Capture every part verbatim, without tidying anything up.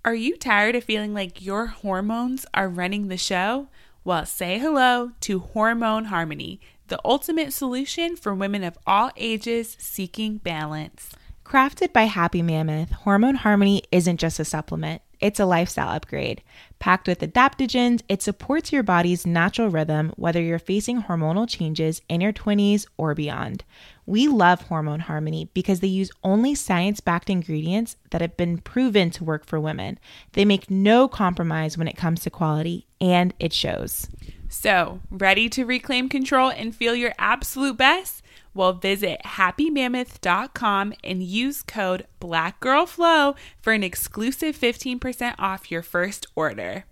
Are you tired of feeling like your hormones are running the show? Well, say hello to Hormone Harmony, the ultimate solution for women of all ages seeking balance. Crafted by Happy Mammoth, Hormone Harmony isn't just a supplement. It's a lifestyle upgrade. Packed with adaptogens, it supports your body's natural rhythm, whether you're facing hormonal changes in your twenties or beyond. We love Hormone Harmony because they use only science-backed ingredients that have been proven to work for women. They make no compromise when it comes to quality, and it shows. So, ready to reclaim control and feel your absolute best? Well, visit happy mammoth dot com and use code BlackGirlFlow for an exclusive fifteen percent off your first order.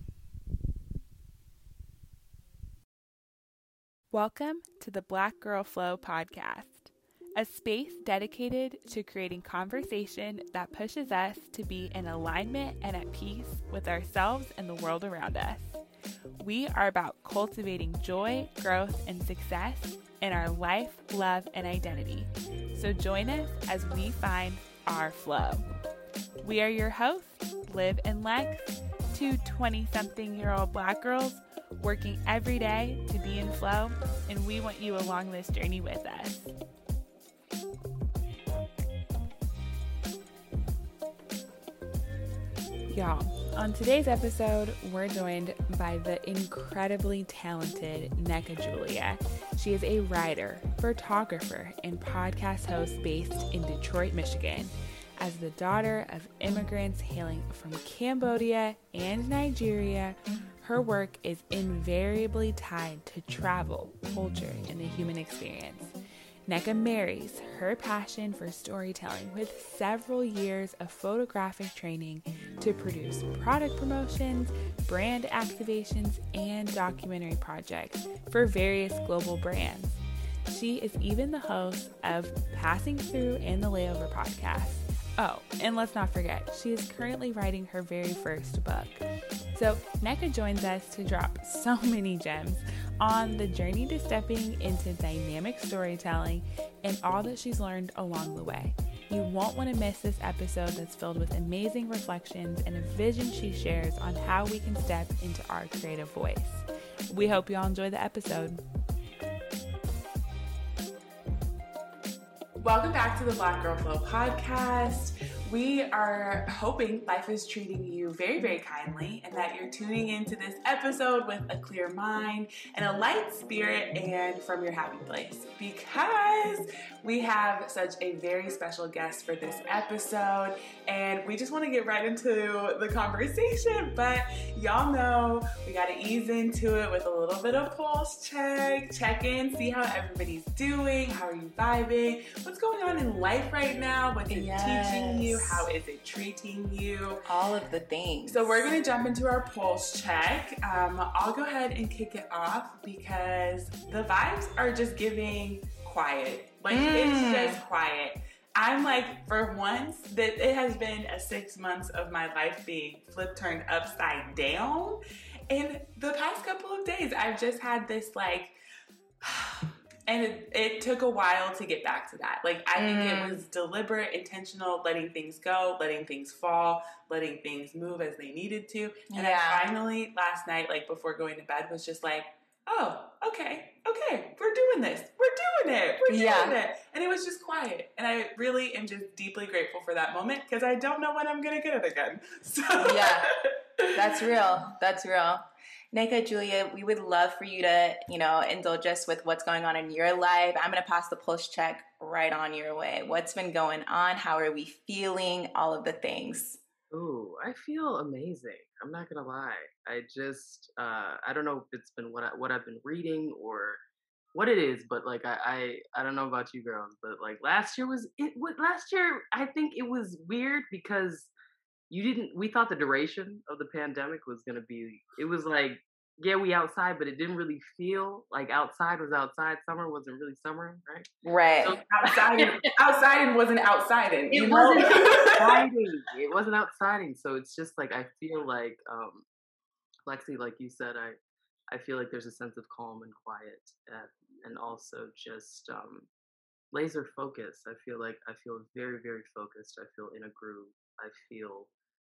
Welcome to the Black Girl Flow podcast, a space dedicated to creating conversation that pushes us to be in alignment and at peace with ourselves and the world around us. We are about cultivating joy, growth, and success in our life, love, and identity. So join us as we find our flow. We are your hosts, Liv and Lex, two twenty-something-year-old Black girls working every day to be in flow, and we want you along this journey with us. Y'all, on today's episode, we're joined by the incredibly talented Nneka Julia. She is a writer, photographer, and podcast host based in Detroit, Michigan. As the daughter of immigrants hailing from Cambodia and Nigeria, her work is invariably tied to travel, culture, and the human experience. Nneka marries her passion for storytelling with several years of photographic training to produce product promotions, brand activations, and documentary projects for various global brands. She is even the host of Passing Through and the Layover podcast. Oh, and let's not forget, she is currently writing her very first book. So Nneka joins us to drop so many gems on the journey to stepping into dynamic storytelling and all that she's learned along the way. You won't want to miss this episode that's filled with amazing reflections and a vision she shares on how we can step into our creative voice. We hope you all enjoy the episode. Welcome back to the Black Girl Flow podcast. We are hoping life is treating you very, very kindly and that you're tuning into this episode with a clear mind and a light spirit and from your happy place, because we have such a very special guest for this episode and we just want to get right into the conversation. But y'all know we got to ease into it with a little bit of pulse check, check in, see how everybody's doing, how are you vibing, what's going on in life right now, what's it Yes. teaching you, how is it treating you? All of the things. So we're going to jump into our pulse check. Um, I'll go ahead and kick it off because the vibes are just giving quiet. Like, mm. It's just quiet. I'm like, for once, that it has been a six months of my life being flipped, turned upside down. And the past couple of days, I've just had this like... And it, it took a while to get back to that. Like, I think mm. it was deliberate, intentional, letting things go, letting things fall, letting things move as they needed to. And yeah. I finally, last night, like, before going to bed, was just like, oh, okay, okay, we're doing this. We're doing it. We're doing yeah. it. And it was just quiet. And I really am just deeply grateful for that moment because I don't know when I'm going to get it again. So yeah, that's real. That's real. Nneka, Julia, we would love for you to, you know, indulge us with what's going on in your life. I'm going to pass the pulse check right on your way. What's been going on? How are we feeling? All of the things. Ooh, I feel amazing. I'm not going to lie. I just, uh, I don't know if it's been what, I, what I've been reading or what it is, but like, I, I, I don't know about you girls, but like last year was, it was, last year, I think it was weird because you didn't, we thought the duration of the pandemic was going to be, it was like, yeah, we outside, but it didn't really feel like outside was outside. Summer wasn't really summer, right? Right. So outside, outside wasn't outsiding. It wasn't outsiding. It wasn't outsiding. So it's just like, I feel like, um, Lexi, like you said, I, I feel like there's a sense of calm and quiet at, and also just, um, laser focus. I feel like I feel very, very focused. I feel in a groove. I feel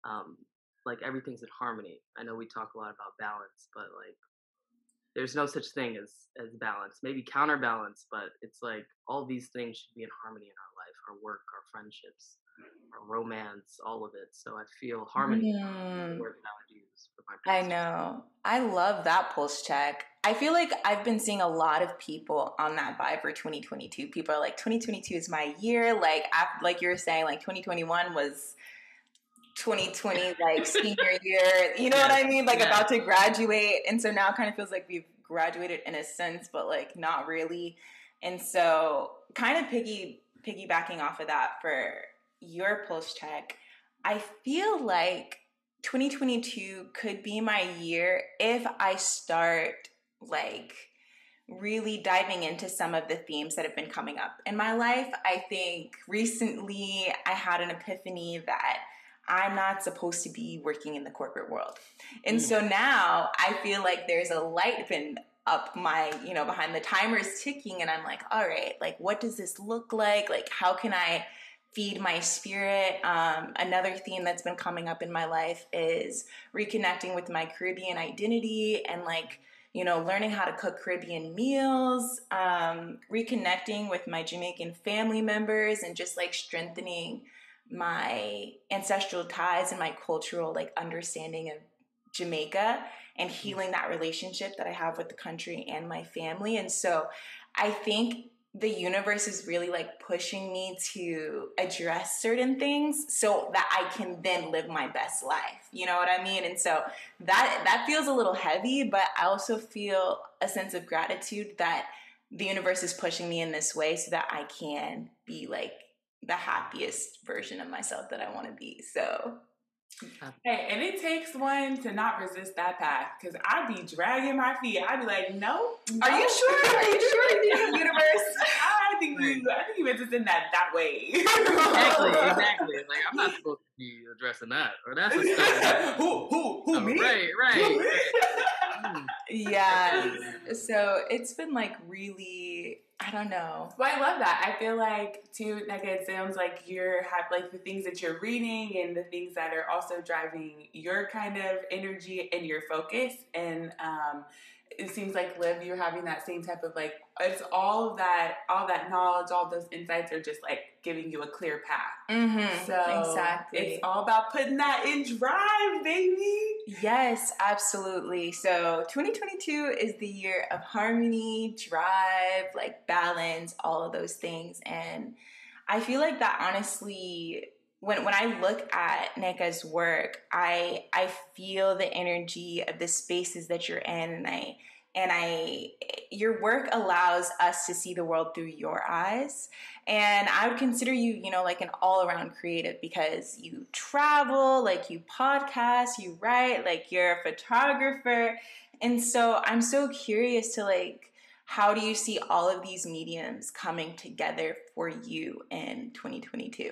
um, like everything's in harmony. I know we talk a lot about balance, but like there's no such thing as as balance. Maybe counterbalance, but it's like all these things should be in harmony in our life, our work, our friendships, our romance, all of it. So I feel harmony is the Mm, word that I would use for my I pulse. know. I love that pulse check. I feel like I've been seeing a lot of people on that vibe for twenty twenty-two. People are like, twenty twenty-two is my year. Like, after, like you were saying, like twenty twenty-one was twenty twenty, like senior year. You know what Yes, I mean? Like yes. about to graduate. And so now it kind of feels like we've graduated in a sense, but like not really. And so kind of piggy piggybacking off of that for your pulse check, I feel like twenty twenty-two could be my year if I start like really diving into some of the themes that have been coming up in my life. I think recently I had an epiphany that I'm not supposed to be working in the corporate world. And Mm. so now I feel like there's a light been up my, you know, behind the timer's ticking, and I'm like, all right, like what does this look like? Like how can I feed my spirit? Um, another theme that's been coming up in my life is reconnecting with my Caribbean identity and like, you know, learning how to cook Caribbean meals, um, reconnecting with my Jamaican family members, and just like strengthening my ancestral ties and my cultural like understanding of Jamaica and healing that relationship that I have with the country and my family. And so I think the universe is really like pushing me to address certain things so that I can then live my best life. You know what I mean? And so that that feels a little heavy, but I also feel a sense of gratitude that the universe is pushing me in this way so that I can be like the happiest version of myself that I want to be. So Hey, and it takes one to not resist that path, because I'd be dragging my feet. I'd be like, no. are no. you sure? Are you sure, universe? I think you. I think you meant to send that that way. Exactly, exactly. Like I'm not supposed to be addressing that, or that's a stuff. who, who, who, Oh, me? right, right. Mm. Yeah. So it's been like really, I don't know. Well, I love that. I feel like too, like it sounds like you're have like the things that you're reading and the things that are also driving your kind of energy and your focus. And um, it seems like Liv, you're having that same type of like it's all of that, all that knowledge, all those insights are just like giving you a clear path. Mm-hmm. So Exactly. it's all about putting that in drive, baby. Yes, absolutely. So twenty twenty-two is the year of harmony, drive, like balance, all of those things. And I feel like that honestly, when when I look at Nneka's work, I I feel the energy of the spaces that you're in, and I and I your work allows us to see the world through your eyes. And I would consider you, you know, like an all-around creative because you travel, like you podcast, you write, like you're a photographer. And so I'm so curious to like, how do you see all of these mediums coming together for you in twenty twenty-two?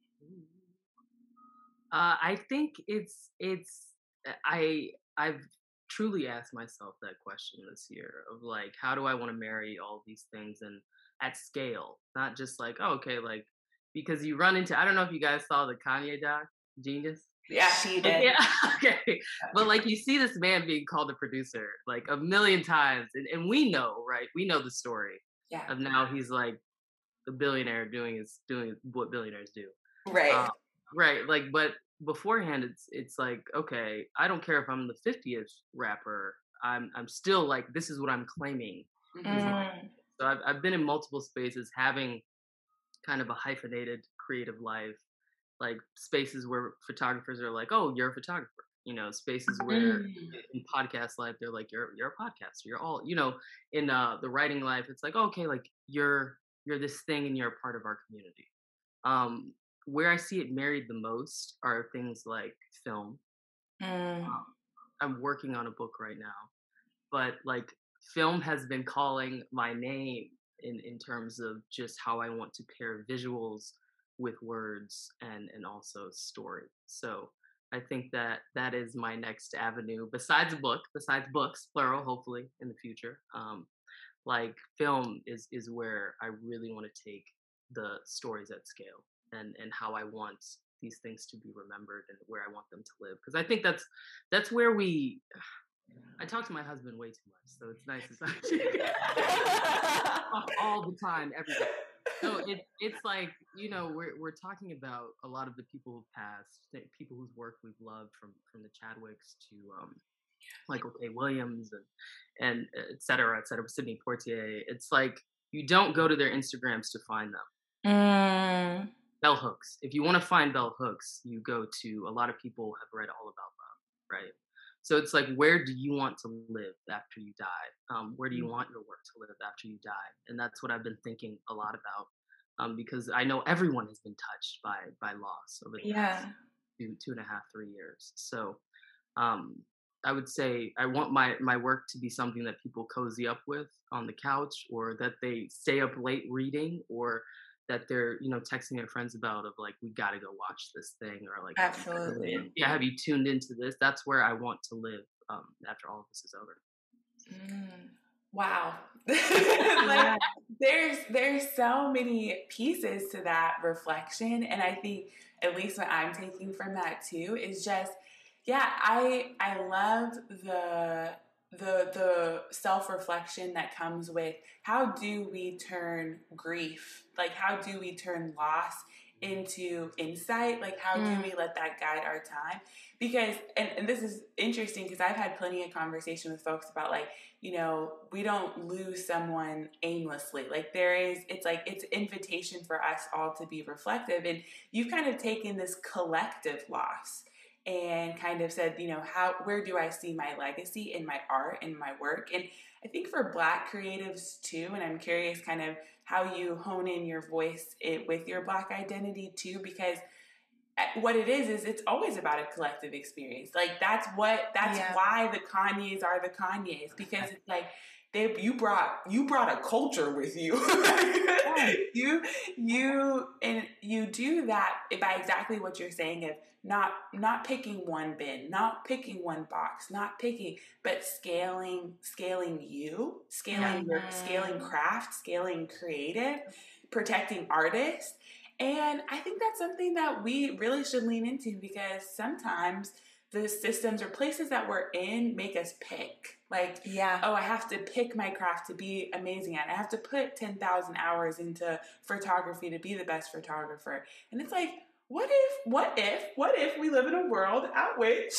Uh, I think it's it's I I've truly asked myself that question this year of like how do I want to marry all these things and at scale, not just like oh, okay, like because you run into I don't know if you guys saw the Kanye doc Genius. Yeah, she But did. yeah, okay. But like you see this man being called a producer like a million times, and, and we know, right? We know the story Yeah. of now he's like a billionaire doing his doing what billionaires do. Right. Um, right, like but beforehand it's it's like, okay, I don't care if I'm the fiftieth rapper. I'm I'm still like this is what I'm claiming. Mm. So I've I've been in multiple spaces having kind of a hyphenated creative life, like spaces where photographers are like, "Oh, you're a photographer." You know, spaces where Mm. in podcast life they're like, "You're you're a podcaster." You're all, you know, in uh, the writing life, it's like, "Okay, like you're you're this thing and you're a part of our community." Um, where I see it married the most are things like film. Mm. Um, I'm working on a book right now, but like film has been calling my name in in terms of just how I want to pair visuals with words and and also story. So I think that that is my next avenue besides a book, besides books, plural, hopefully in the future. Um, like film is is where I really want to take the stories at scale and and how I want these things to be remembered and where I want them to live. Because I think that's that's where we. I talk to my husband way too much, so it's nice to talk to you all the time, every day. So it, it's like, you know, we're we're talking about a lot of the people who've passed, people whose work we've loved, from from the Chadwicks to um, Michael K. Williams and and et cetera, et cetera, Sidney Poitier. It's like you don't go to their Instagrams to find them. Mm. Bell Hooks. If you want to find Bell Hooks, you go to, a lot of people have read all about them, right? So it's like, where do you want to live after you die? Um, where do you want your work to live after you die? And that's what I've been thinking a lot about, um, because I know everyone has been touched by by loss over the Yeah. past two, two and a half, three years. So um, I would say I want my, my work to be something that people cozy up with on the couch, or that they stay up late reading, or that they're, you know, texting their friends about, of like, we got to go watch this thing, or like, Absolutely. yeah, have you tuned into this? That's where I want to live um, after all of this is over. Mm. Wow. Like, there's there's so many pieces to that reflection, and I think at least what I'm taking from that too is just, yeah, I I love the the the self-reflection that comes with, how do we turn grief, like how do we turn loss into insight, like how Mm. do we let that guide our time? Because and, and this is interesting, because I've had plenty of conversation with folks about, like, you know, we don't lose someone aimlessly. Like there is, it's like, it's an invitation for us all to be reflective, and you've kind of taken this collective loss and kind of said, you know, how, where do I see my legacy in my art and my work? And I think for Black creatives too, and I'm curious kind of how you hone in your voice it, with your Black identity too, because what it is, is it's always about a collective experience. Like that's what, that's Yeah. why the Kanyes are the Kanyes, because it's like, they, you brought, you brought a culture with you. you, you, and you do that by exactly what you're saying, of not, not picking one bin, not picking one box, not picking, but scaling, scaling you, scaling your, Mhm. scaling craft, scaling creative, protecting artists. And I think that's something that we really should lean into, because sometimes the systems or places that we're in make us pick. Like, Yeah. oh, I have to pick my craft to be amazing at it. I have to put ten thousand hours into photography to be the best photographer. And it's like, what if, what if, what if we live in a world at which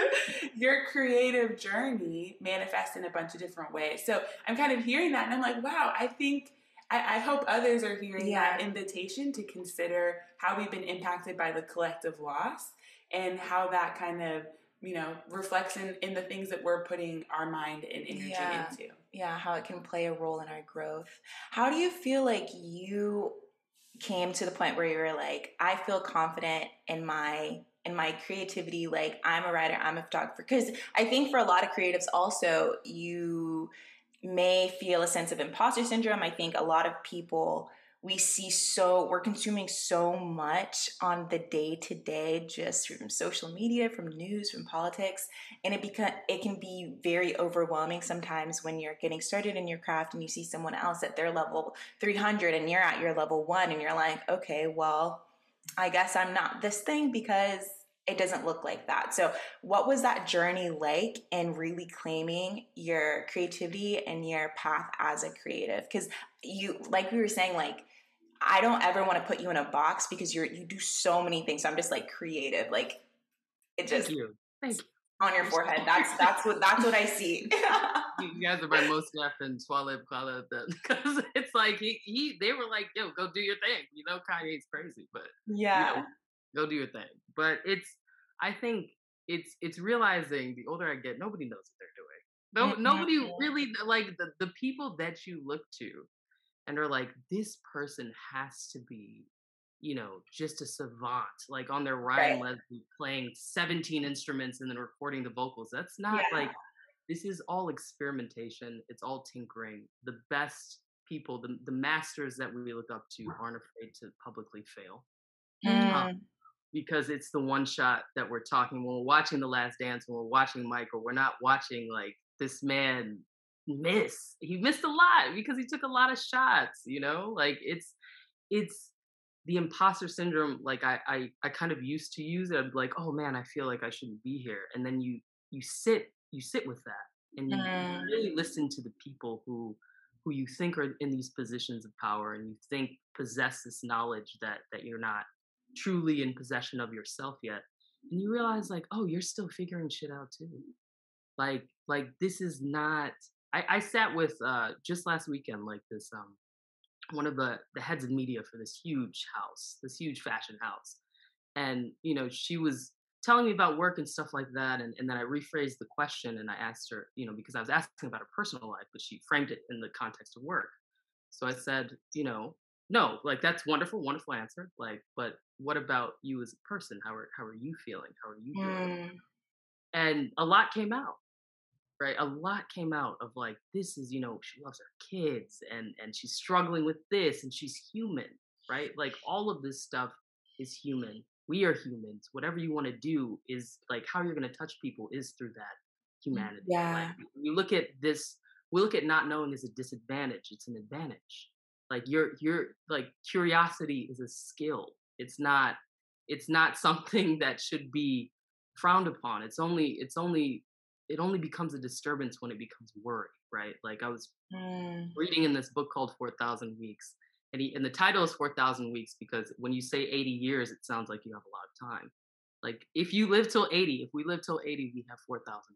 your creative journey manifests in a bunch of different ways? So I'm kind of hearing that, and I'm like, wow, I think, I, I hope others are hearing Yeah. that invitation to consider how we've been impacted by the collective loss, and how that kind of, you know, reflects in, in the things that we're putting our mind and energy Yeah. into. Yeah, how it can play a role in our growth. How do you feel like you came to the point where you were like, I feel confident in my in my creativity, like I'm a writer, I'm a photographer? Because I think for a lot of creatives also, you may feel a sense of imposter syndrome. I think a lot of people, we see so, we're consuming so much on the day to day, just from social media, from news, from politics. And it become, it can be very overwhelming sometimes when you're getting started in your craft and you see someone else at their level three hundred and you're at your level one, and you're like, okay, well, I guess I'm not this thing because it doesn't look like that. So what was that journey like in really claiming your creativity and your path as a creative? Because you, like we were saying, like, I don't ever want to put you in a box, because you're, you do so many things. So I'm just like creative, like it just Thank you. Thank you. on your forehead. That's, that's what, that's what I see. You guys are my most deaf and swallow color, because it's like he, he they were like, yo, go do your thing. You know, Kanye's crazy, but Yeah. you know, go do your thing. But it's, I think it's it's realizing the older I get, nobody knows what they're doing. No, Mhm. nobody really, like the, the people that you look to and are like, this person has to be, you know, just a savant, like on their Ryan Right. Leslie playing seventeen instruments and then recording the vocals. That's not Yeah. like, this is all experimentation. It's all tinkering. The best people, the, the masters that we look up to, aren't afraid to publicly fail. Mm. Um, because it's the one shot that we're talking when we're watching The Last Dance, when we're watching Michael, we're not watching like this man miss. He missed a lot because he took a lot of shots, you know? Like it's it's the imposter syndrome, like I, I, I kind of used to use it. I'd be like, oh man, I feel like I shouldn't be here. And then you, you sit, you sit with that and you Mm. really listen to the people who, who you think are in these positions of power and you think possess this knowledge that, that you're not truly in possession of yourself yet. And you realize like, oh, you're still figuring shit out too. Like, like this is not, I, I sat with, uh, just last weekend, like this, um, one of the, the heads of media for this huge house, this huge fashion house. And, you know, she was telling me about work and stuff like that. And, and then I rephrased the question and I asked her, you know, because I was asking about her personal life, but she framed it in the context of work. So I said, you know, no, like that's wonderful, wonderful answer. Like, but what about you as a person? How are, how are you feeling? How are you doing? Mm. And a lot came out. Right, a lot came out of like, this is, you know, she loves her kids and and she's struggling with this and she's human, right? Like all of this stuff is human. We are humans. Whatever you want to do is like how you're going to touch people is through that humanity. Yeah. Like you look at this, we look at not knowing as a disadvantage. It's an advantage. Like you're you're like curiosity is a skill. It's not it's not something that should be frowned upon. It's only it's only it only becomes a disturbance when it becomes worry, right? Like I was Mm. reading in this book called four thousand Weeks, and, he, and the title is four thousand Weeks because when you say eighty years, it sounds like you have a lot of time. Like if you live till eighty, if we live till eighty, we have four thousand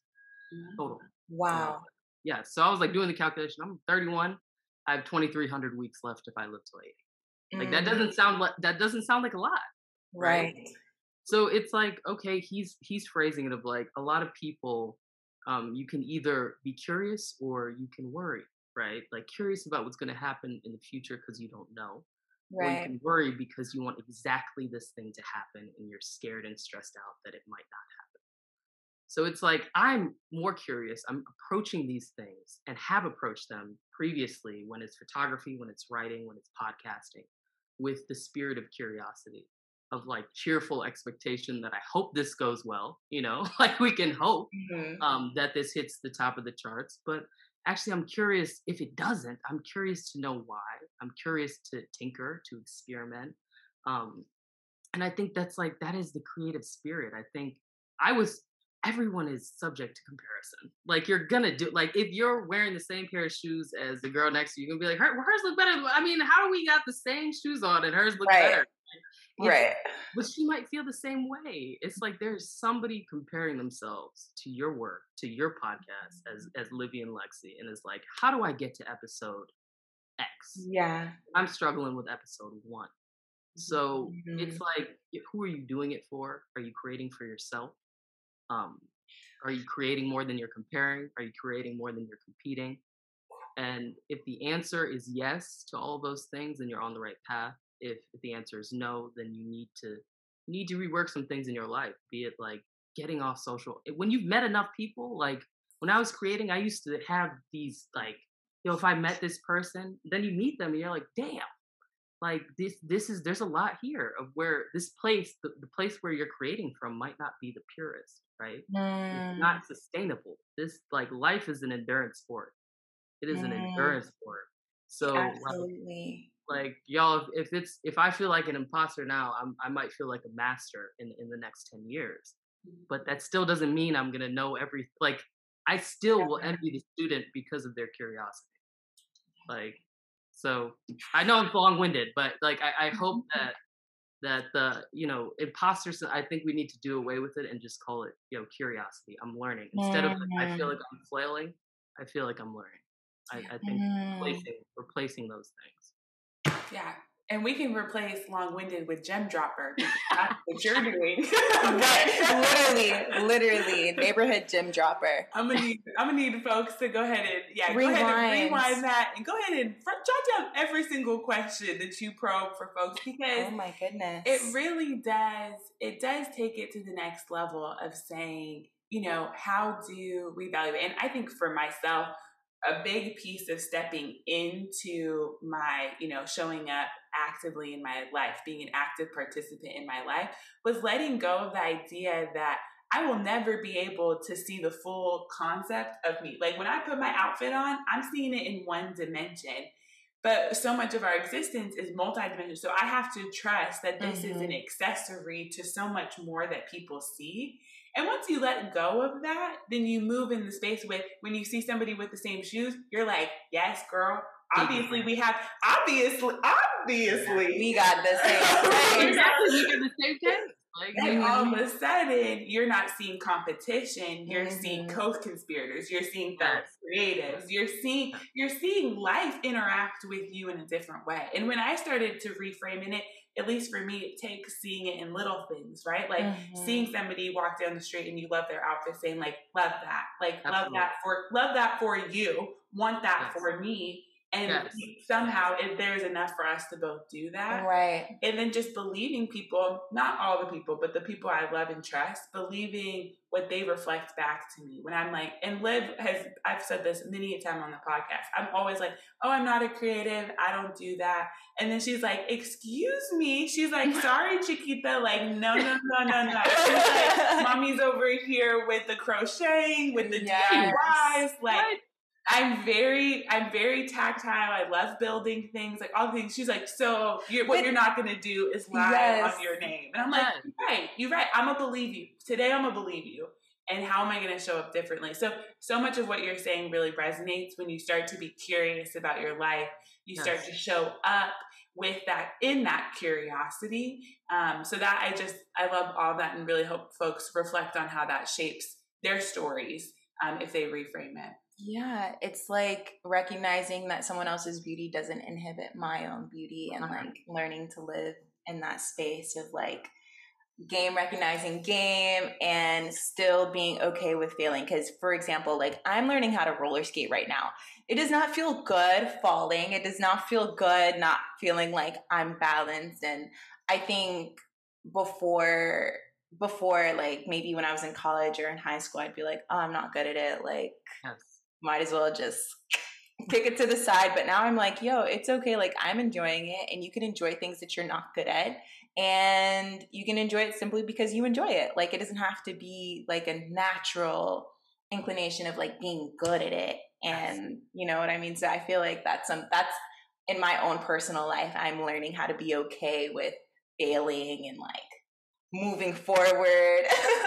weeks total. Wow. So, yeah, so I was like doing the calculation. I'm thirty-one. I have twenty-three hundred weeks left if I live till eighty. Like Mm. that doesn't sound like that doesn't sound like a lot. Right. So it's like, okay, he's he's phrasing it of like a lot of people, um, you can either be curious or you can worry, right? Like curious about what's going to happen in the future because you don't know, or you Right. can worry because you want exactly this thing to happen and you're scared and stressed out that it might not happen. So it's like I'm more curious. I'm approaching these things and have approached them previously when it's photography, when it's writing, when it's podcasting, with the spirit of curiosity, of like cheerful expectation that I hope this goes well, you know, like we can hope Mhm. um, that this hits the top of the charts. But actually, I'm curious if it doesn't. I'm curious to know why. I'm curious to tinker, to experiment. Um, and I think that's like, that is the creative spirit. I think I was, everyone is subject to comparison. Like you're gonna do, like if you're wearing the same pair of shoes as the girl next to you, you're gonna be like, Her, hers look better. I mean, how do we got the same shoes on and hers look Right. better? It's, Right. but she might feel the same way. It's like there's somebody comparing themselves to your work, to your podcast as as Livy and Lexi, and it's like, how do I get to episode X? Yeah. I'm struggling with episode one. So Mhm. it's like, who are you doing it for? Are you creating for yourself? Um, are you creating more than you're comparing? Are you creating more than you're competing? And if the answer is yes to all those things, then you're on the right path. If, if the answer is no, then you need to you need to rework some things in your life. Be it like getting off social. When you've met enough people, like when I was creating, I used to have these like, you know, if I met this person, then you meet them and you're like, damn, like this this is there's a lot here of where this place, the, the place where you're creating from might not be the purest, right? Mm. It's not sustainable. This like life is an endurance sport. It is an Mm. endurance sport. So like, Absolutely. like y'all, if it's if I feel like an imposter now, I'm, I might feel like a master in in the next ten years. But that still doesn't mean I'm gonna know every. Like I still will envy the student because of their curiosity. Like, so I know I'm long-winded, but like I, I hope that that the you know imposters. I think we need to do away with it and just call it you know curiosity. I'm learning instead of like, I feel like I'm flailing. I feel like I'm learning. I, I think Mm. replacing replacing those things. Yeah. And we can replace long-winded with gem dropper. Because that's what you're doing. Right. Literally, literally, neighborhood gym dropper. I'm gonna need I'm gonna need folks to go ahead and yeah, Rewind. go ahead and rewind that and go ahead and fr- jot down every single question that you probe for folks because Oh my goodness. it really does it does take it to the next level of saying, you know, how do we evaluate? And I think for myself, a big piece of stepping into my, you know, showing up actively in my life, being an active participant in my life, was letting go of the idea that I will never be able to see the full concept of me. Like when I put my outfit on, I'm seeing it in one dimension. but so much of our existence is multidimensional. So I have to trust that this Mm-hmm. is an accessory to so much more that people see. And once you let go of that, then you move in the space with, when you see somebody with the same shoes, you're like, yes, girl, obviously we have, obviously, obviously. We got the same. Exactly, we get the same thing. Like, And all of a sudden, you're not seeing competition. You're Mhm. seeing co-conspirators. You're seeing the Yes. creatives. You're seeing you're seeing life interact with you in a different way. And when I started to reframe in it, at least for me, it takes seeing it in little things, right? Like Mhm. seeing somebody walk down the street and you love their outfit, saying like, "Love that, like Absolutely. love that for love that for you, want that Yes. for me." And Yes. somehow, if there's enough for us to both do that, Right. and then just believing people, not all the people, but the people I love and trust, believing what they reflect back to me. When I'm like, and Liv has, I've said this many a time on the podcast, I'm always like, oh, I'm not a creative. I don't do that. And then she's like, excuse me. She's like, sorry, Chiquita. Like, no, no, no, no, no. She's like, mommy's over here with the crocheting, with the Yes. D I Ys. Like, What? I'm very, I'm very tactile. I love building things, like all the things. She's like, so you're, what But- you're not going to do is lie Yes. on your name. And I'm like, Yes. you're right, you're right. I'm going to believe you. Today I'm going to believe you. And how am I going to show up differently? So, so much of what you're saying really resonates when you start to be curious about your life. You Yes. start to show up with that, in that curiosity. Um, so that I just, I love all that and really hope folks reflect on how that shapes their stories um, if they reframe it. Yeah, it's like recognizing that someone else's beauty doesn't inhibit my own beauty, and like learning to live in that space of like game recognizing game and still being okay with failing. Because, for example, like I'm learning how to roller skate right now. It does not feel good falling. It does not feel good not feeling like I'm balanced. And I think before before like maybe when I was in college or in high school, I'd be like, oh, I'm not good at it. Like, Yes. might as well just kick it to the side. But now I'm like, yo, it's okay. Like I'm enjoying it, and you can enjoy things that you're not good at, and you can enjoy it simply because you enjoy it. Like it doesn't have to be like a natural inclination of like being good at it. And you know what I mean? So I feel like that's some, that's in my own personal life, I'm learning how to be okay with failing and like moving forward.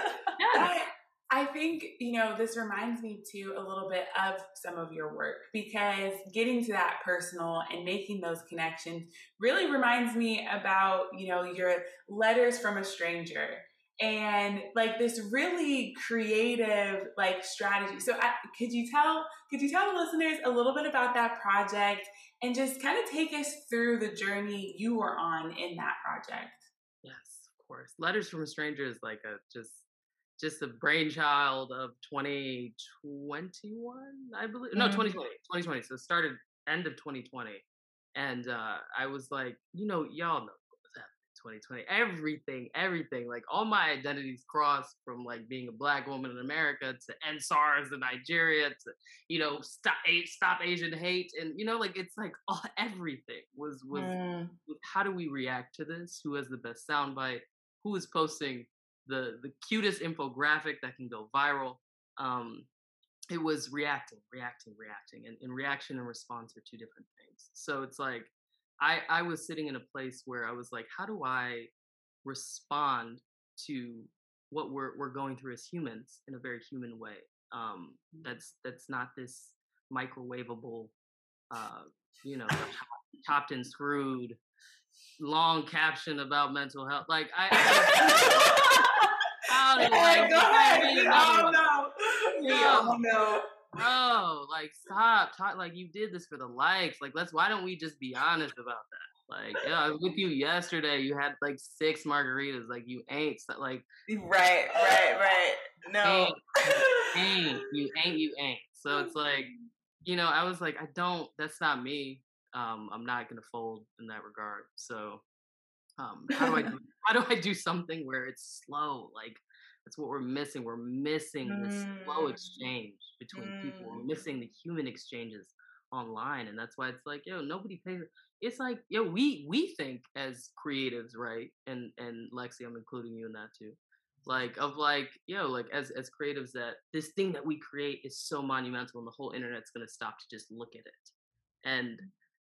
I, I think, you know, this reminds me too a little bit of some of your work, because getting to that personal and making those connections really reminds me about, you know, your letters from a stranger and like this really creative like strategy. So I, could you tell, could you tell the listeners a little bit about that project and just kind of take us through the journey you were on in that project? Yes, of course. Letters from a Stranger is like a just just a brainchild of twenty twenty-one, I believe. No, Mhm. twenty twenty. twenty twenty. So it started end of twenty twenty. And uh, I was like, you know, y'all know what was happening in twenty twenty. Everything, everything. Like all my identities crossed from like being a black woman in America to end SARS in Nigeria to, you know, stop stop Asian hate. And, you know, like it's like all, everything was was Mm. how do we react to this? Who has the best soundbite? Who is posting the the cutest infographic that can go viral? Um, it was reacting, reacting, reacting, and, and reaction and response are two different things. So it's like I I was sitting in a place where I was like, how do I respond to what we're we're going through as humans in a very human way? Um, that's that's not this microwavable, uh, you know, chopped and screwed long caption about mental health. Like I, I, I don't know. Hey, Like, go ahead. you Oh know, no. We Yo. all know. bro, like stop. Talk, like you did this for the likes. Like let's. Why don't we just be honest about that? Like yeah, I was with you yesterday. You had like six margaritas. Like you ain't like Right, right, right. No. ain't, ain't you ain't you ain't. So it's like you know, I was like, I don't. That's not me. Um, I'm not gonna fold in that regard. So, um, how do I do, how do I do something where it's slow? Like that's what we're missing. We're missing the slow Mm. exchange between people. We're Mm. missing the human exchanges online, and that's why it's like, yo, nobody pays. It's like, yo, we we think as creatives, right? And and Lexi, I'm including you in that too. Like of like, yo, like as as creatives, that this thing that we create is so monumental, and the whole internet's gonna stop to just look at it. And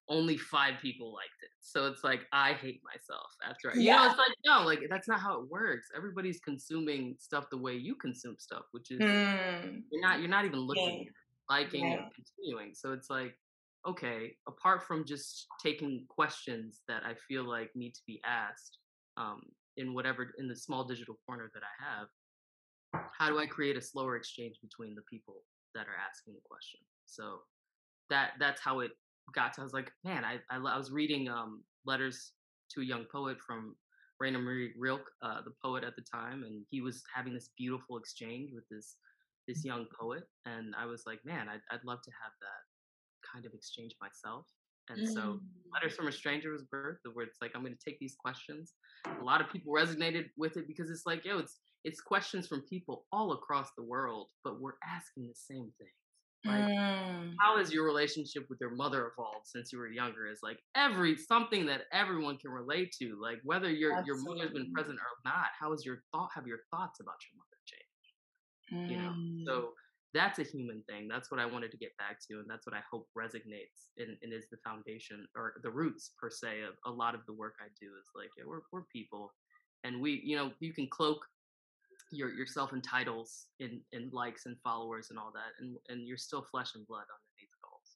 only five people liked it. So it's like, I hate myself after I, you Yeah. know, it's like, no, like, that's not how it works. Everybody's consuming stuff the way you consume stuff, which is, Mm. you're not, you're not even looking, Yeah. liking, Right. and continuing. So it's like, okay, apart from just taking questions that I feel like need to be asked, um, in whatever, in the small digital corner that I have, how do I create a slower exchange between the people that are asking the question? So that that's how it got to. I was like, man, I I, I was reading um, Letters to a Young Poet from Rainer Maria Rilke, uh, the poet at the time, and he was having this beautiful exchange with this this young poet, and I was like, man, I'd I'd love to have that kind of exchange myself. And so Mm. Letters from a Stranger was birthed, where it's like, I'm going to take these questions. A lot of people resonated with it because it's like, yo, it's it's questions from people all across the world, but we're asking the same things. Like, Mm. how has your relationship with your mother evolved since you were younger? Is like every something that everyone can relate to. Like, whether your your mother's been Absolutely. present or not, how has your thought have your thoughts about your mother changed? You know, Mm. so that's a human thing. That's what I wanted to get back to, and that's what I hope resonates and, and is the foundation or the roots per se of a lot of the work I do. Is like, yeah, we're we're people, and we, you know, you can cloak your yourself in titles, in in likes and followers and all that, and and you're still flesh and blood underneath it all.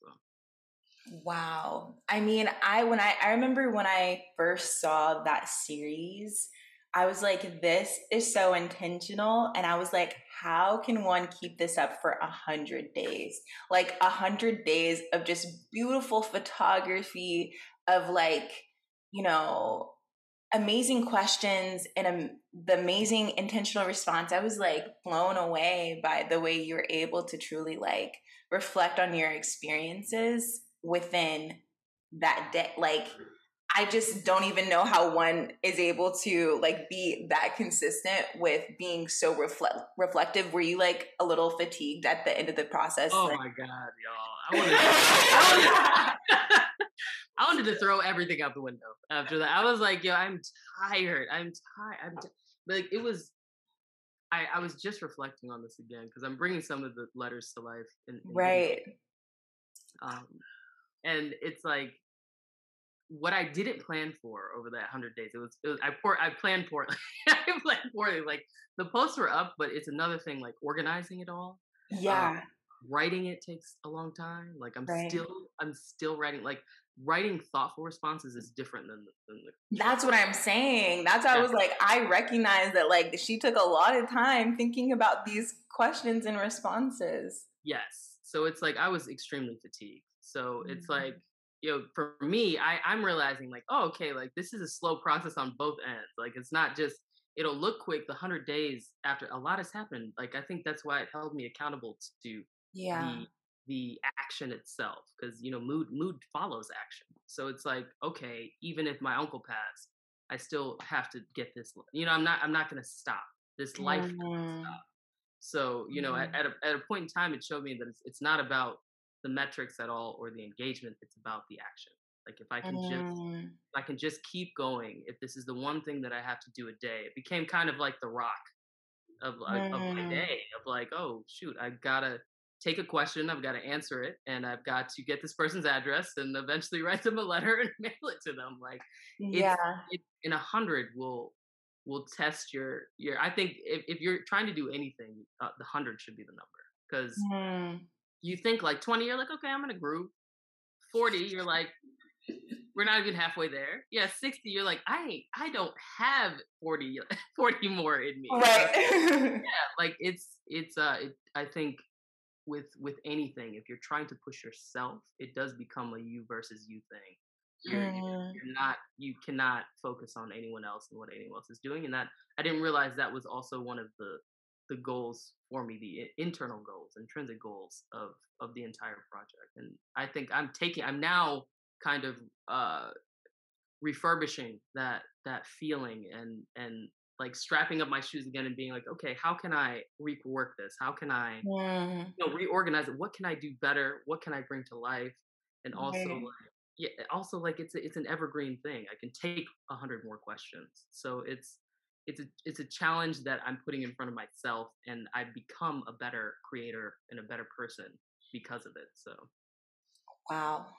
So Wow. I mean, I when I I remember when I first saw that series, I was like, this is so intentional. And I was like, how can one keep this up for a hundred days? Like a hundred days of just beautiful photography of like, you know, amazing questions and um, the amazing intentional response. I was like blown away by the way you were able to truly like reflect on your experiences within that day. Like, I just don't even know how one is able to like be that consistent with being so reflect reflective. Were you like a little fatigued at the end of the process? oh like- my god, y'all, I wanted, I wanted, I wanted to throw everything out the window after that. I was like, yo, I'm tired. I'm tired. I'm t-. Like, it was. I, I was just reflecting on this again because I'm bringing some of the letters to life in, in right. video. Um, and it's like what I didn't plan for over that hundred days. It was, it was I poor I planned poorly. I planned poorly. Like, the posts were up, but it's another thing like organizing it all. Yeah. Um, writing it takes a long time. Like, I'm Right. still I'm still writing. Like, writing thoughtful responses is different than, than the. That's what I'm saying. That's why I Yeah. was like, I recognize that like she took a lot of time thinking about these questions and responses. Yes. So it's like I was extremely fatigued. So it's Mhm. like, you know, for me, I, I'm realizing like, oh, okay, like this is a slow process on both ends. Like, it's not just, it'll look quick. The hundred days after a lot has happened. Like, I think that's why it held me accountable to Yeah. the the action itself, because you know mood mood follows action. So it's like, okay, even if my uncle passed, I still have to get this. You know, I'm not I'm not gonna stop. This life doesn't Mhm. stop. So you know, at, Mhm. at, a, at a point in time, it showed me that it's, it's not about the metrics at all or the engagement. It's about the action. Like, if I can just Mm. if I can just keep going, if this is the one thing that I have to do a day, it became kind of like the rock of like of my Mm. day, of like, oh shoot, I gotta take a question, I've got to answer it, and I've got to get this person's address and eventually write them a letter and mail it to them. Like, Yeah. it's it, in a hundred will will test your your. I think if, if you're trying to do anything, uh, the hundred should be the number, because Mm. you think like twenty, you're like, okay, I'm in a groove. forty, you're like, we're not even halfway there. Yeah, sixty, you're like, I I don't have forty, forty more in me. Right. Yeah, like it's it's uh it, I think with with anything, if you're trying to push yourself, it does become a you versus you thing. You're you're Mm. you're not you cannot focus on anyone else and what anyone else is doing, and that I didn't realize that was also one of the the goals for me, the i- internal goals, intrinsic goals of of the entire project. And I think I'm taking I'm now kind of uh refurbishing that that feeling, and and like strapping up my shoes again and being like, okay, how can I rework this? How can I, Mm. you know, reorganize it? What can I do better? What can I bring to life? And also, Right. like, yeah, also like it's a, it's an evergreen thing. I can take a hundred more questions. So it's it's a it's a challenge that I'm putting in front of myself, and I've become a better creator and a better person because of it. So Wow.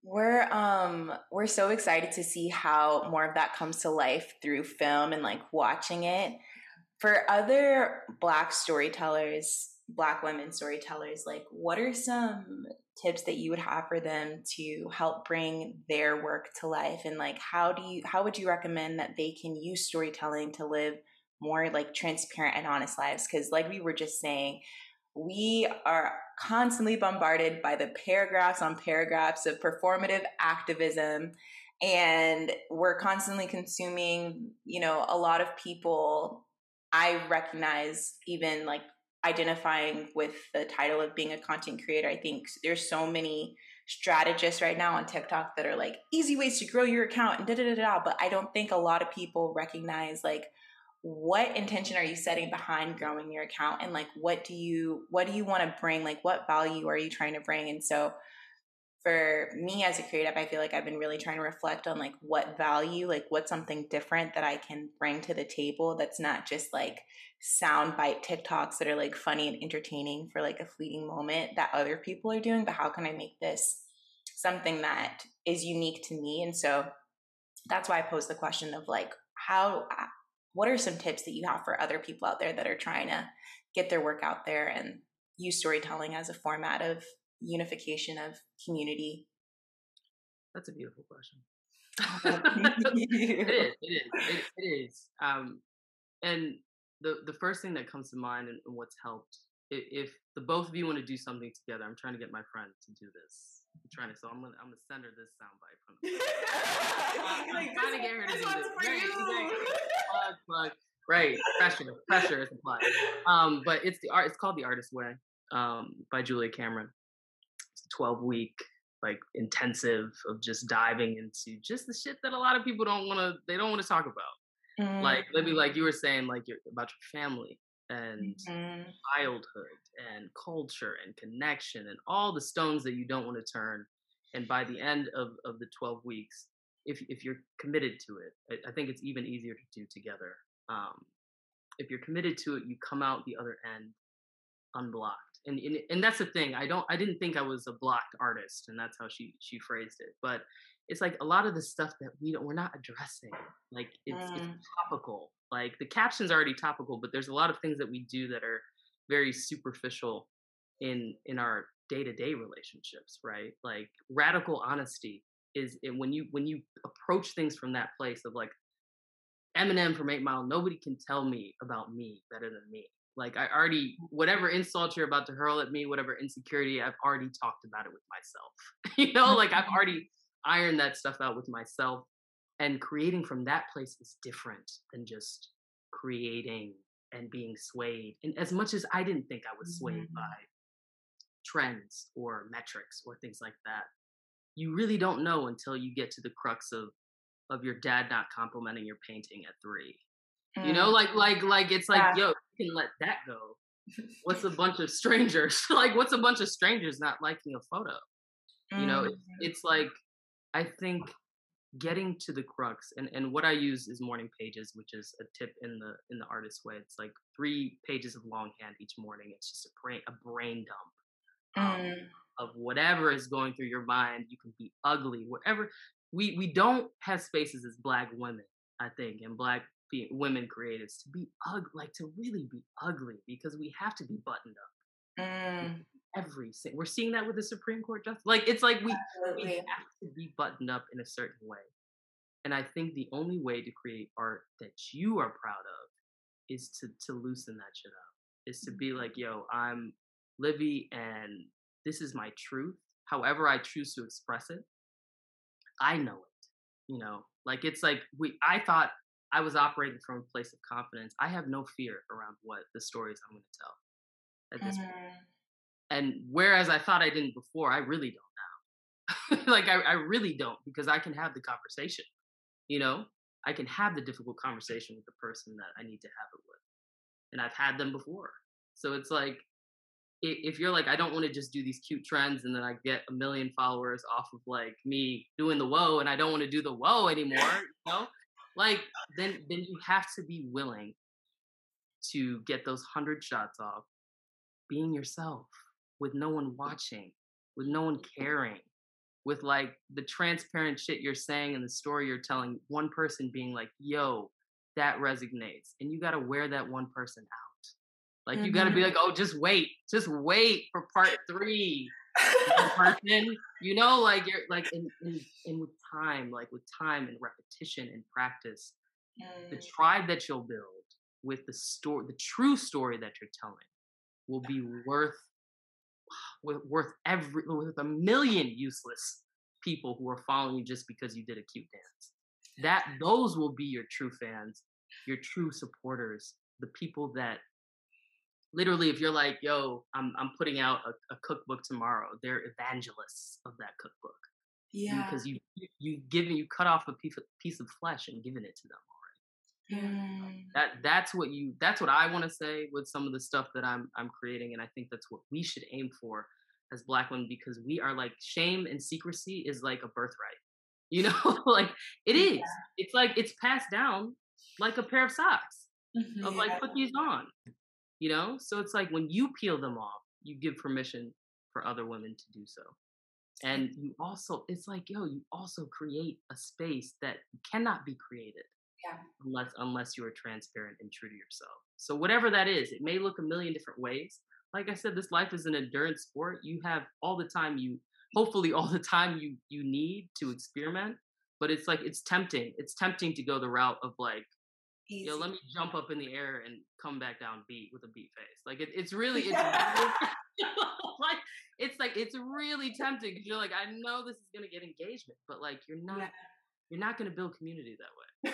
We're um we're so excited to see how more of that comes to life through film and like watching it. For other Black storytellers, Black women storytellers, like what are some tips that you would have for them to help bring their work to life? And like how do you how would you recommend that they can use storytelling to live more like transparent and honest lives? Because like we were just saying, we are constantly bombarded by the paragraphs on paragraphs of performative activism, and we're constantly consuming, you know, a lot of people. I recognize, even like identifying with the title of being a content creator, I think there's so many strategists right now on TikTok that are like easy ways to grow your account and da da da da. But I don't think a lot of people recognize like what intention are you setting behind growing your account, and like what do you what do you want to bring, like what value are you trying to bring? And so for me as a creative, I feel like I've been really trying to reflect on like what value, like what's something different that I can bring to the table that's not just like soundbite TikToks that are like funny and entertaining for like a fleeting moment that other people are doing, but how can I make this something that is unique to me? And so that's why I posed the question of like, how, what are some tips that you have for other people out there that are trying to get their work out there and use storytelling as a format of unification of community? That's a beautiful question. it is. It is. It, it is. Um, and the the first thing that comes to mind and, and what's helped, if, if the both of you want to do something together, I'm trying to get my friend to do this. I'm trying to, so I'm gonna I'm gonna send her this soundbite from. I'm, I'm trying to get her to do this. Right, exactly. Plug, plug. Right, pressure, pressure is applied. Um, but it's the art. It's called The Artist Way, um, by Julia Cameron. It's a twelve week like intensive of just diving into just the shit that a lot of people don't want to. They don't want to talk about. Mm. Like Libby, like you were saying, like your, about your family and mm-hmm. childhood and culture and connection and all the stones that you don't want to turn. And by the end of, of the twelve weeks, if if you're committed to it, I, I think it's even easier to do together. Um, if you're committed to it, you come out the other end unblocked. And, and and that's the thing. I don't. I didn't think I was a blocked artist, and that's how she she phrased it. But it's like a lot of the stuff that we don't, we're not addressing. Like it's, mm. it's topical. Like the caption's already topical, but there's a lot of things that we do that are very superficial in in our day-to-day relationships, right? Like radical honesty is when you when you approach things from that place of like Eminem from eight mile, nobody can tell me about me better than me. Like I already, whatever insult you're about to hurl at me, whatever insecurity, I've already talked about it with myself. You know, like I've already ironed that stuff out with myself, and creating from that place is different than just creating and being swayed. And as much as I didn't think I was swayed mm-hmm. by trends or metrics or things like that, you really don't know until you get to the crux of, of your dad not complimenting your painting at three. You know, like, like, like, it's like, yeah. yo, you can let that go. What's a bunch of strangers? Like, what's a bunch of strangers not liking a photo? You mm. know, it's, it's like, I think getting to the crux, and, and what I use is morning pages, which is a tip in the in the Artist Way. It's like three pages of longhand each morning. It's just a brain, a brain dump um, mm. of whatever is going through your mind. You can be ugly, whatever. We we don't have spaces as Black women, I think, and Black women creatives to be ugly, like to really be ugly, because we have to be buttoned up. Mm. Every we're seeing that with the Supreme Court justice. Like it's like we, we have to be buttoned up in a certain way. And I think the only way to create art that you are proud of is to to loosen that shit up. Is to be like, yo, I'm Livy, and this is my truth. However I choose to express it, I know it. You know, like it's like we. I thought. I was operating from a place of confidence. I have no fear around what the stories I'm going to tell at this mm. point. And whereas I thought I didn't before, I really don't now. like I, I really don't, because I can have the conversation, you know, I can have the difficult conversation with the person that I need to have it with. And I've had them before. So it's like, if you're like, I don't want to just do these cute trends and then I get a million followers off of like me doing the whoa, and I don't want to do the whoa anymore, you know? Like, then then you have to be willing to get those hundred shots off, being yourself, with no one watching, with no one caring, with like the transparent shit you're saying and the story you're telling, one person being like, yo, that resonates. And you got to wear that one person out. Like, mm-hmm. you got to be like, oh, just wait, just wait for part three. One person, you know, like you're like, in, in, in with time, like with time and repetition and practice, mm. the tribe that you'll build with the story, the true story that you're telling will be worth, worth every, with a million useless people who are following you just because you did a cute dance. That, those will be your true fans, your true supporters, the people that literally, if you're like, yo, I'm I'm putting out a, a cookbook tomorrow, they're evangelists of that cookbook. Yeah. Because you you given you cut off a piece of, piece of flesh and given it to them already. Mm. That that's what you that's what I want to say with some of the stuff that I'm I'm creating, and I think that's what we should aim for as Black women, because we are like, shame and secrecy is like a birthright. You know, like it is. Yeah. It's like it's passed down like a pair of socks. Mm-hmm. Of like, put these on. You know, so it's like when you peel them off, you give permission for other women to do so. And you also, it's like, yo, you also create a space that cannot be created yeah. unless unless you are transparent and true to yourself. So whatever that is, it may look a million different ways. Like I said, this life is an endurance sport. You have all the time you, hopefully all the time you you need to experiment. But it's like, it's tempting. It's tempting to go the route of like, easy. Yo, let me jump up in the air and come back down beat with a beat face. Like it, it's really, it's really, like it's like it's really tempting because you're like, I know this is gonna get engagement, but like you're not, yeah. you're not gonna build community that way.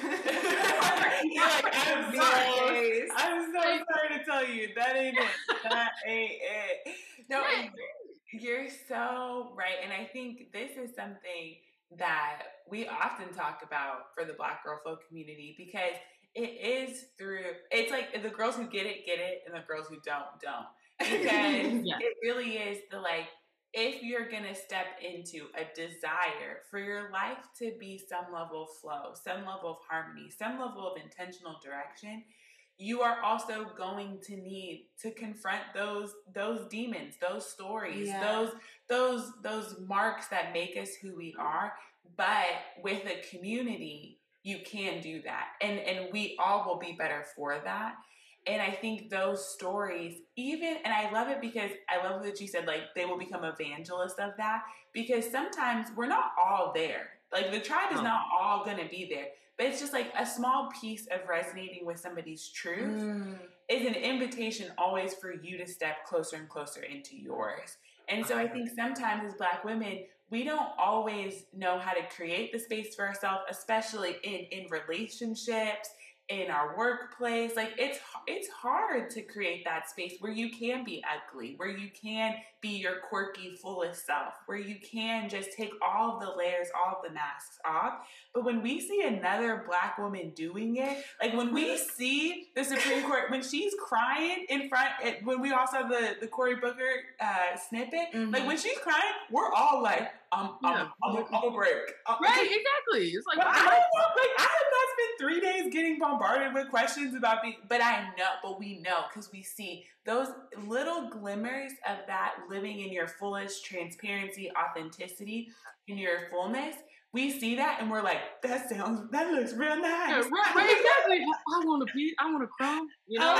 You're like, I'm sorry, I'm so sorry to tell you that ain't it. That ain't it. No, yeah. You're so right, and I think this is something that we often talk about for the Black Girl Flow community, because it is through, it's like the girls who get it, get it, and the girls who don't, don't. Because yeah. it really is the like, if you're going to step into a desire for your life to be some level of flow, some level of harmony, some level of intentional direction, you are also going to need to confront those those demons, those stories, yeah. those those those marks that make us who we are. But with a community, you can do that. And and we all will be better for that. And I think those stories, even, and I love it because I love that you said, like, they will become evangelists of that, because sometimes we're not all there. Like, the tribe is not all going to be there. But it's just like a small piece of resonating with somebody's truth mm. is an invitation always for you to step closer and closer into yours. And so I think sometimes as Black women, we don't always know how to create the space for ourselves, especially in, in relationships, in our workplace. Like it's it's hard to create that space where you can be ugly, where you can be your quirky, fullest self, where you can just take all of the layers, all of the masks off. But when we see another Black woman doing it, like when we see the Supreme Court, when she's crying in front, when we all saw the, the Cory Booker uh, snippet, mm-hmm. like when she's crying, we're all like, I'm, I'm, I'm, I'm, I'm a break. I'm, right, exactly. It's like, I don't know, like, I have not spent three days getting bombarded with questions about being, but I know, but we know, because we see those little glimmers of that living in your fullest transparency, authenticity, in your fullness. We see that and we're like, that sounds, that looks real nice. Yeah, right, right, exactly. I want to be, I want to crumb, you know?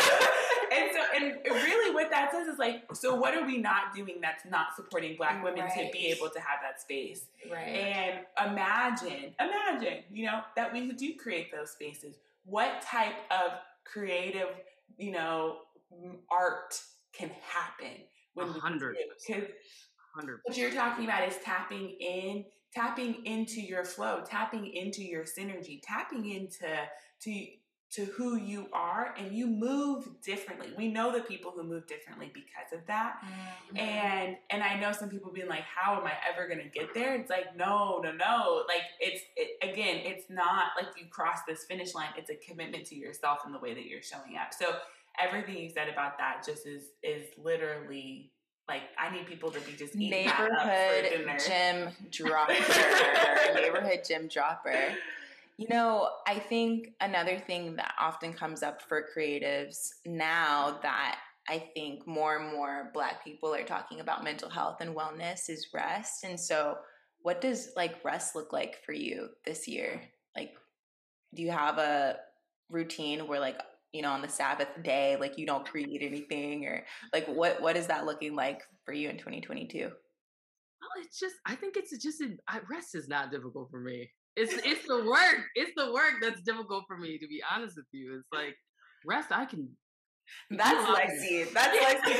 And so, and really what that says is like, so what are we not doing that's not supporting Black women right. to be able to have that space? Right. And imagine, imagine, you know, that we do create those spaces. What type of creative, you know, art can happen when we hundred because what you're talking about is tapping in, tapping into your flow, tapping into your synergy, tapping into to to who you are, and you move differently. We know the people who move differently because of that. Mm-hmm. And and I know some people being like, how am I ever going to get there? It's like, no, no, no. Like it's, it, again, it's not like you cross this finish line. It's a commitment to yourself and the way that you're showing up. So everything you said about that just is, is literally like, I need people to be just eating neighborhood gym dropper, neighborhood gym dropper. You know, I think another thing that often comes up for creatives now that I think more and more Black people are talking about mental health and wellness is rest. And so what does like rest look like for you this year? Like, do you have a routine where like, you know, on the Sabbath day, like you don't create anything, or like what, what is that looking like for you in twenty twenty-two? Well, it's just, I think it's just, I, rest is not difficult for me. It's, it's the work. It's the work that's difficult for me, to be honest with you. It's like rest, I can. That's Lexi. That's Lexi.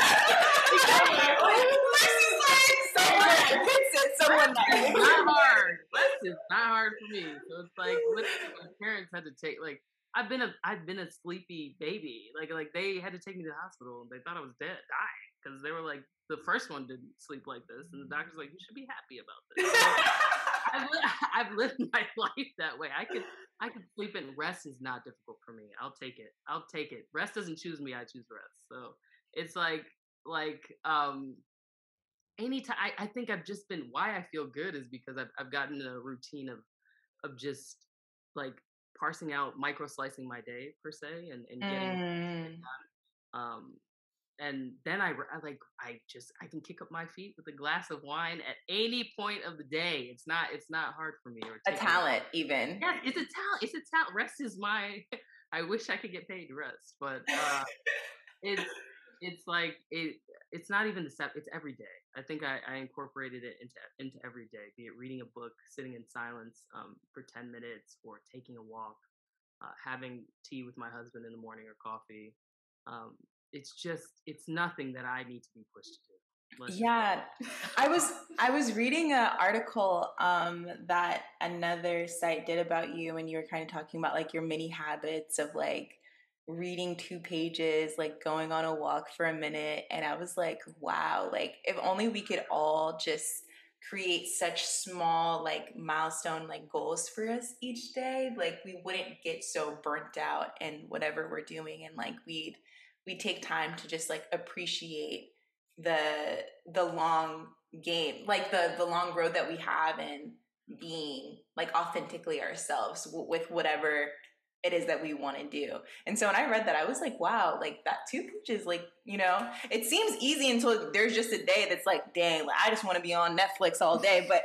Lexi's like, someone gets it. Someone It's not hard. Rest is not hard for me. So it's like, literally, my parents had to take, like, I've been a I've been a sleepy baby. Like like they had to take me to the hospital and they thought I was dead, dying, because they were like, the first one didn't sleep like this, and the doctor's like, you should be happy about this. So I've, I've lived my life that way. I could I could sleep, and rest is not difficult for me. I'll take it. I'll take it. Rest doesn't choose me. I choose rest. So it's like like um anytime. I, I think I've just been, why I feel good is because I've I've gotten a routine of of just like parsing out, micro slicing my day per se, and, and getting Mm. it done. Um, and then I, I like I just I can kick up my feet with a glass of wine at any point of the day. It's not it's not hard for me. Or A talent, even. Yeah, it's a talent. It's a talent. Rest is my. I wish I could get paid to rest, but uh, it's it's like it. It's not even the step. It's every day. I think I, I incorporated it into into every day. Be it reading a book, sitting in silence um, for ten minutes, or taking a walk, uh, having tea with my husband in the morning, or coffee. Um, it's just it's nothing that I need to be pushed to do. Let's Yeah, I was I was reading an article um, that another site did about you, and you were kind of talking about like your mini habits of like reading two pages, like going on a walk for a minute, and I was like, wow, like if only we could all just create such small like milestone like goals for us each day, like we wouldn't get so burnt out in whatever we're doing, and like we'd we take time to just like appreciate the the long game, like the the long road that we have in being like authentically ourselves w- with whatever it is that we want to do. And so when I read that, I was like, wow, like that two pages, like, you know, it seems easy until there's just a day that's like, dang, like I just want to be on Netflix all day, but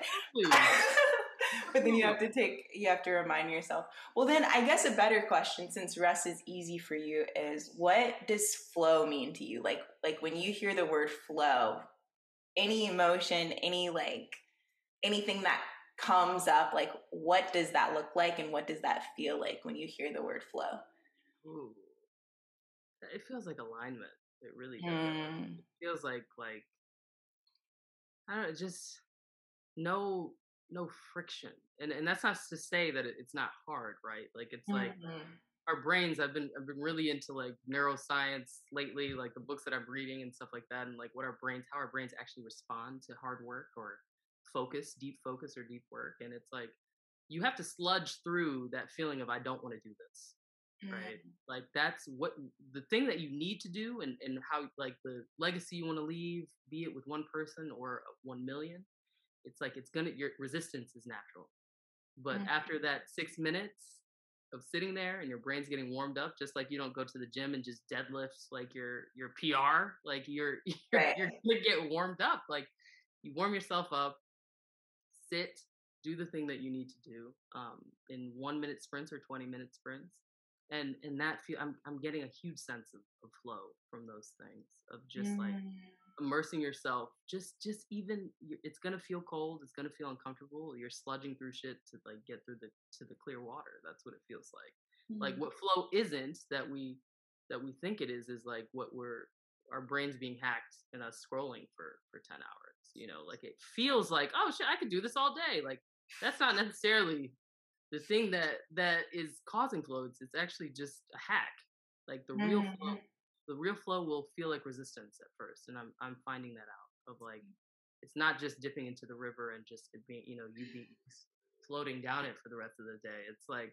but then you have to take, you have to remind yourself. Well, then I guess a better question, since rest is easy for you, is what does flow mean to you? Like, like when you hear the word flow, any emotion, any like, anything that comes up, like what does that look like, and what does that feel like when you hear the word flow? Ooh, it feels like alignment. It really does. Mm. It feels like like I don't know, just no no friction, and and that's not to say that it, it's not hard, right? Like it's like Mhm. our brains. I've been I've been really into like neuroscience lately, like the books that I'm reading and stuff like that, and like what our brains, how our brains actually respond to hard work or focus, deep focus or deep work. And it's like you have to sludge through that feeling of I don't want to do this, right? Mhm. Like that's what the thing that you need to do, and and how like the legacy you want to leave, be it with one person or one million. It's like it's gonna your resistance is natural, but Mhm. after that six minutes of sitting there and your brain's getting warmed up, just like you don't go to the gym and just deadlift like your your P R, like you're you're, Right. you're gonna get warmed up. Like you warm yourself up, sit, do the thing that you need to do um, in one minute sprints or twenty minute sprints, and and that feel I'm I'm getting a huge sense of, of flow from those things, of just like Mm. immersing yourself. Just just even you- it's gonna feel cold, it's gonna feel uncomfortable, you're sludging through shit to like get through the to the clear water. That's what it feels like. Like what flow isn't, that we that we think it is, is like what we're our brains being hacked and us scrolling for for ten hours, you know. Like it feels like, oh shit, I could do this all day. Like that's not necessarily the thing that that is causing flow. It's, it's actually just a hack. Like the real Mhm. flow the real flow will feel like resistance at first, and i'm i'm finding that out, of like it's not just dipping into the river and just it being, you know, you be floating down it for the rest of the day. It's like,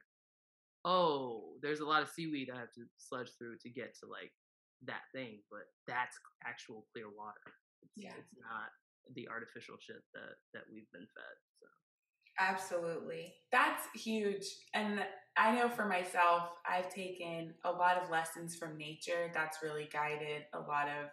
oh, there's a lot of seaweed I have to sludge through to get to like that thing, but that's actual clear water. It's, Yeah. it's not the artificial shit that that we've been fed. So Absolutely. That's huge. And I know for myself, I've taken a lot of lessons from nature. That's really guided a lot of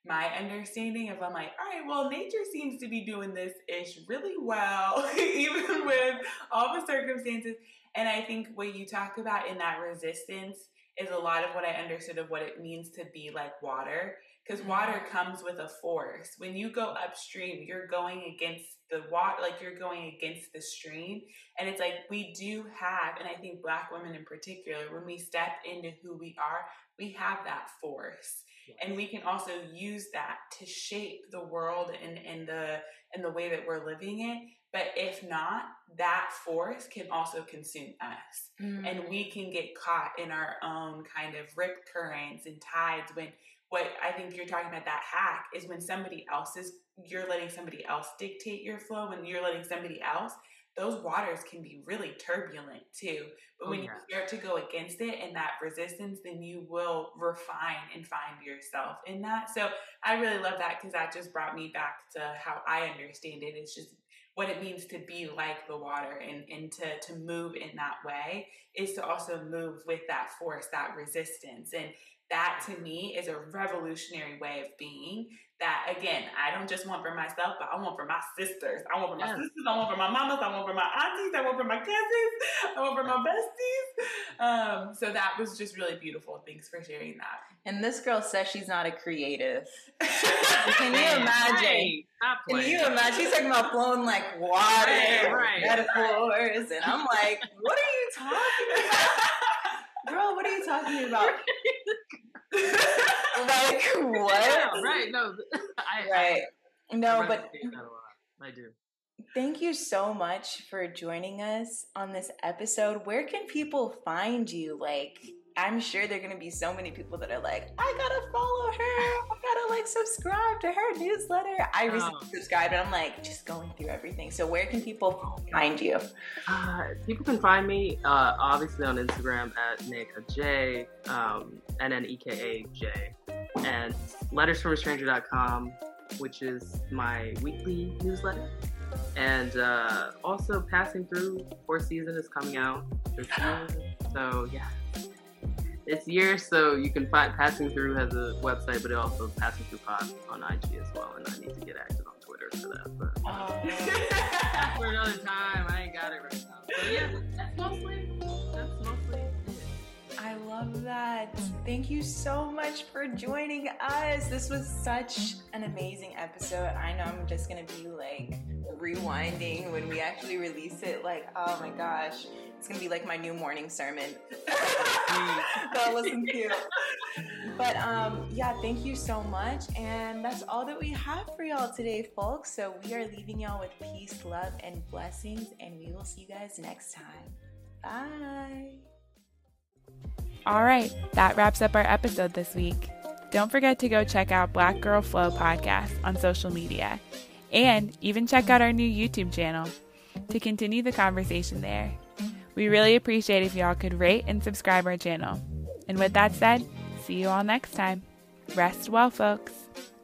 my understanding of, I'm like, all right, well, nature seems to be doing this ish really well, even with all the circumstances. And I think what you talk about in that resistance is a lot of what I understood of what it means to be like water. Because water comes with a force. When you go upstream, you're going against the water, like you're going against the stream. And it's like we do have, and I think Black women in particular, when we step into who we are, we have that force. Yes. And we can also use that to shape the world and, and the and the way that we're living it. But if not, that force can also consume us. Mm-hmm. And we can get caught in our own kind of rip currents and tides when what I think you're talking about, that hack, is when somebody else is, you're letting somebody else dictate your flow, when you're letting somebody else, those waters can be really turbulent too. But when oh, yeah. you start to go against it and that resistance, then you will refine and find yourself in that. So I really love that, because that just brought me back to how I understand it. It's just what it means to be like the water, and, and to, to move in that way is to also move with that force, that resistance. And that to me is a revolutionary way of being that, again, I don't just want for myself, but I want for my sisters. I want for my yes. sisters. I want for my mamas. I want for my aunties. I want for my cousins. I want for my besties. Um, so that was just really beautiful. Thanks for sharing that. And this girl says she's not a creative. Can you imagine? Hey, Can you imagine? She's talking about flowing like water, right, right, metaphors, and I'm like, what are you talking about? Girl, what are you talking about? Like, what? Yeah, right, no. I, right. I, no, I but I do. Thank you so much for joining us on this episode. Where can people find you? Like, I'm sure there are going to be so many people that are like, I gotta follow her. I gotta like subscribe to her newsletter. I recently oh. subscribed, and I'm like just going through everything. So where can people find you? Uh, people can find me uh, obviously on Instagram at Nneka J, um, N N E K A J, and letters from a stranger dot com, which is my weekly newsletter. And uh, also Passing Through fourth season is coming out this year. So yeah. It's year, so you can find Passing Through has a website, but it also Passing Through Pod on I G as well, and I need to get active on Twitter for that. But oh. for another time, I ain't got it right now. So yeah, that's mostly that's mostly it. I love that. Thank you so much for joining us. This was such an amazing episode. I know I'm just gonna be like rewinding when we actually release it. Like, oh my gosh. It's going to be like my new morning sermon that I'll listen to. But um, yeah, thank you so much. And that's all that we have for y'all today, folks. So we are leaving y'all with peace, love, and blessings. And we will see you guys next time. Bye. All right, that wraps up our episode this week. Don't forget to go check out Black Girl Flow podcast on social media. And even check out our new YouTube channel to continue the conversation there. We really appreciate if y'all could rate and subscribe our channel. And with that said, see you all next time. Rest well, folks.